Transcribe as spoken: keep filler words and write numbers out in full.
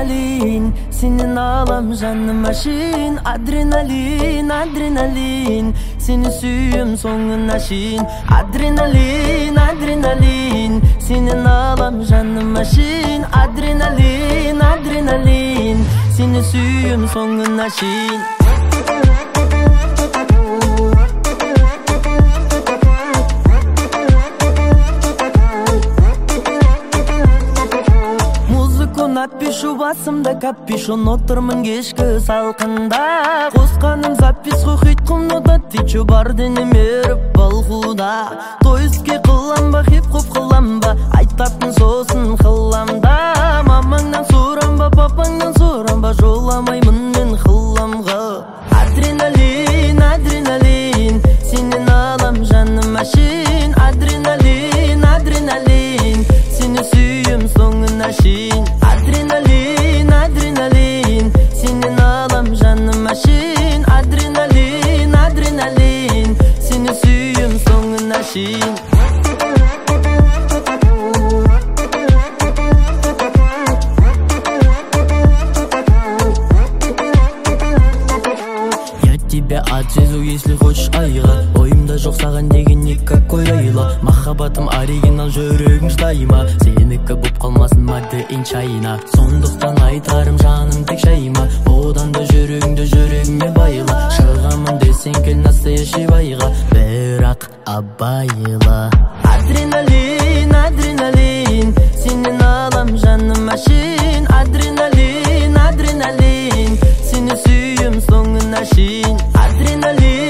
Adrenalin, senin ağlam canım aşın. Adrenalin, adrenalin, seni suyum sonuna şin. Adrenalin, adrenalin, senin ağlam canım aşın. Adrenalin, adrenalin, seni suyum sonuna şin. Напишу басымда капюшон, отырмын кешкі салқында. Қосқаным запись құхит құмнуда, тичу бар денем еріп балғуда. Тойске қылам ба, хип-хоп қылам ба, айтатын сосын қыламда. Мамаңнан сұрам ба, папаңнан сұрам ба, жоламаймын мен қыламға. Адреналин, адреналин, сенен алам жаным әшін. Адреналин, адреналин, сені сүйім соңына шейін. Адреналин, адреналин, сенен алам жаным әшін. Адреналин, адреналин, сені сүйім соңына шейін. Я тебя отвезу, если хочешь айға. Ойымда жоқ саған деген никакой айла. Махаббатым оригинал, жүрегің шыдайма. Сенікі боп қалмасын мадейін чайна. Сондықтан айтарым жаным тек шайма. Одан да жүрегіңді жүрегіме байла. Шығамын десең кел настоящий байға, бірақ абайла. Адреналин, адреналин, сенен алам жаным әшін. Адреналин, адреналин, сені сүйім соңына шейін. Адреналин,